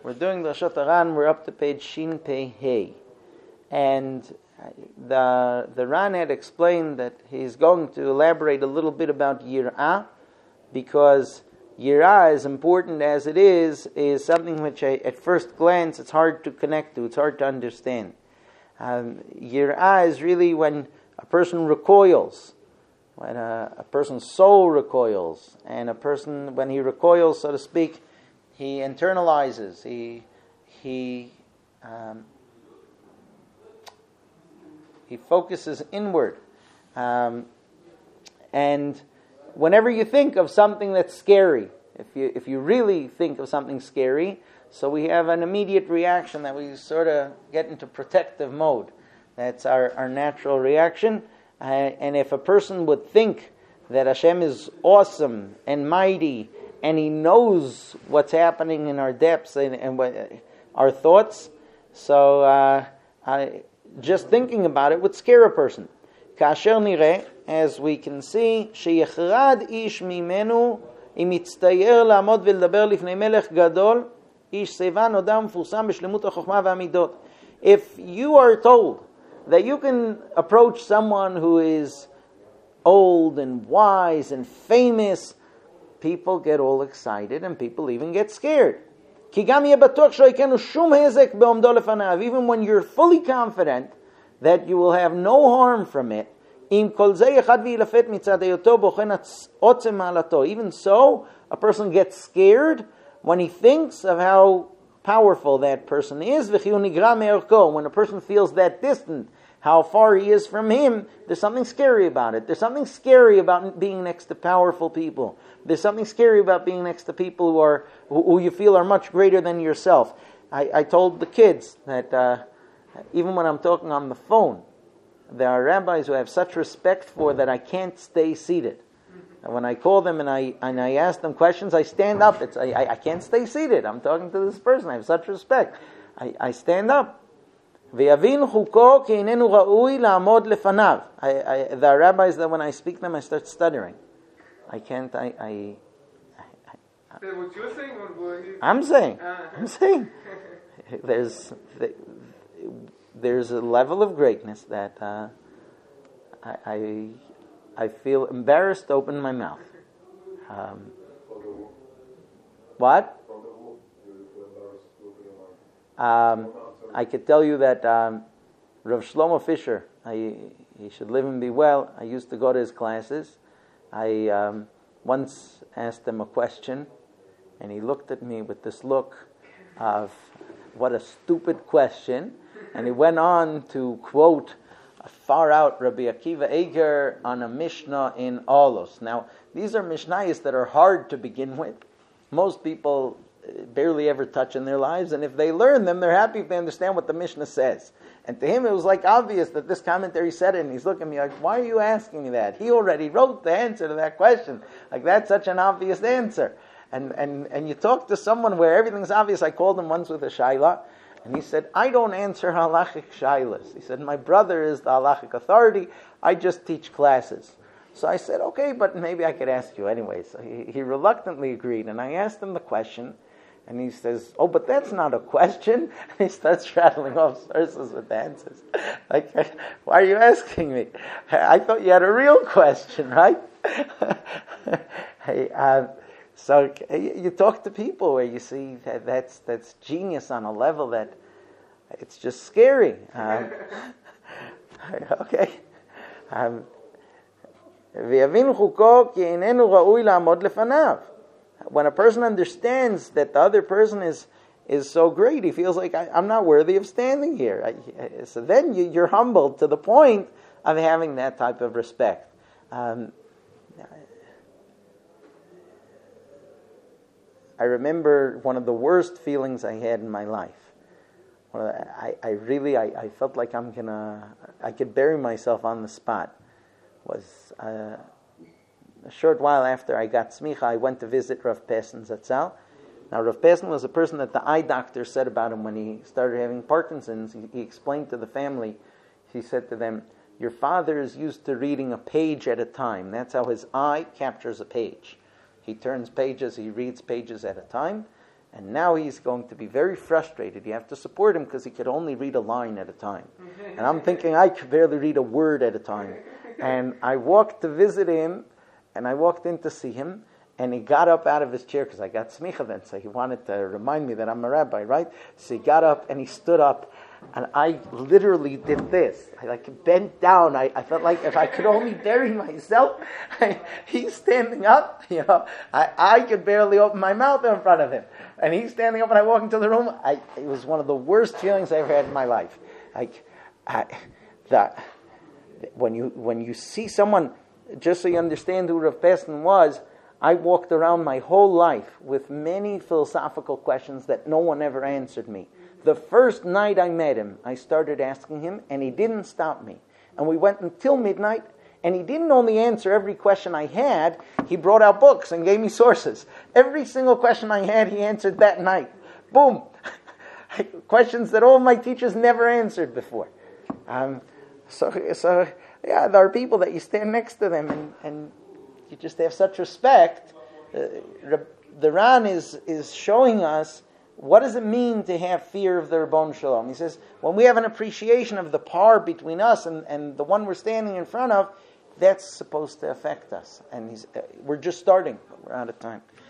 We're doing the Shot Ran. We're up to page Shin Pei Hey, and the Ran had explained that he's going to elaborate a little bit about Yir'ah, because Yir'ah, as important as it is something which at first glance it's hard to connect to, it's hard to understand. Yir'ah is really when a person recoils, when a person's soul recoils, and a person, when he recoils, so to speak, he internalizes, he focuses inward. And whenever you think of something that's scary, if you really think of something scary, so we have an immediate reaction that we sort of get into protective mode. That's our natural reaction. And if a person would think that Hashem is awesome and mighty, and He knows what's happening in our depths and our thoughts, so just thinking about it would scare a person. Kasher nireh, as we can see, sheyechrad ish mimenu im yitztayer la'amod ve'ledaber lifnei melech gadol ish seva noda mefusam b'shlemut ha'chokhmah v'amidot. If you are told that you can approach someone who is old and wise and famous, people get all excited and people even get scared. Even when you're fully confident that you will have no harm from it, even so, a person gets scared when he thinks of how powerful that person is. When a person feels that distant, how far he is from him, there's something scary about it. There's something scary about being next to powerful people. There's something scary about being next to people who you feel are much greater than yourself. I told the kids that even when I'm talking on the phone, there are rabbis who I have such respect for that I can't stay seated. And when I call them and I ask them questions, I stand up. I can't stay seated. I'm talking to this person. I have such respect. I stand up. The rabbis, that when I speak them, I start stuttering. I can't. What you're saying, I'm saying. There's a level of greatness that I feel embarrassed to open my mouth. What? I could tell you that Rav Shlomo Fisher, he should live and be well. I used to go to his classes. I once asked him a question, and he looked at me with this look of, what a stupid question. And he went on to quote far out Rabbi Akiva Eiger on a Mishnah in Olos. Now, these are Mishnayos that are hard to begin with. Most people barely ever touch in their lives, and if they learn them, they're happy if they understand what the Mishnah says. And to him, it was like obvious that this commentary said it, and he's looking at me like, why are you asking me that? He already wrote the answer to that question. Like, that's such an obvious answer. And you talk to someone where everything's obvious. I called him once with a shayla, and he said, I don't answer halachic shaylas. He said, my brother is the halachic authority. I just teach classes. So I said, okay, but maybe I could ask you anyway. So he reluctantly agreed, and I asked him the question, and he says, oh, but that's not a question. And he starts rattling off sources with answers. Like, why are you asking me? I thought you had a real question, right? So you talk to people where you see that's genius on a level that it's just scary. Okay. When a person understands that the other person is so great, he feels like, I'm not worthy of standing here. So then you're humbled to the point of having that type of respect. I remember one of the worst feelings I had in my life. I felt like I could bury myself on the spot. Was a short while after I got smicha, I went to visit Rav Pessin Zatzal. Now, Rav Pessin was a person that the eye doctor said about him when he started having Parkinson's. He explained to the family, he said to them, your father is used to reading a page at a time. That's how his eye captures a page. He turns pages, he reads pages at a time. And now he's going to be very frustrated. You have to support him because he could only read a line at a time. And I'm thinking I could barely read a word at a time. And I walked to visit him, and I walked in to see him, and he got up out of his chair because I got smicha then, so he wanted to remind me that I'm a rabbi, right? So he got up and he stood up, and I literally did this. I bent down. I felt like if I could only bury myself. He's standing up, I could barely open my mouth in front of him. And he's standing up, and I walk into the room. It was one of the worst feelings I ever had in my life. When you see someone, just so you understand who Rav Pessin was, I walked around my whole life with many philosophical questions that no one ever answered me. The first night I met him, I started asking him, and he didn't stop me. And we went until midnight, and he didn't only answer every question I had, he brought out books and gave me sources. Every single question I had, he answered that night. Boom! Questions that all my teachers never answered before. So there are people that you stand next to them, and you just have such respect. The Ran is showing us, what does it mean to have fear of the Ribbon Shalom? He says, when we have an appreciation of the par between us and the one we're standing in front of, that's supposed to affect us. And we're just starting. We're out of time.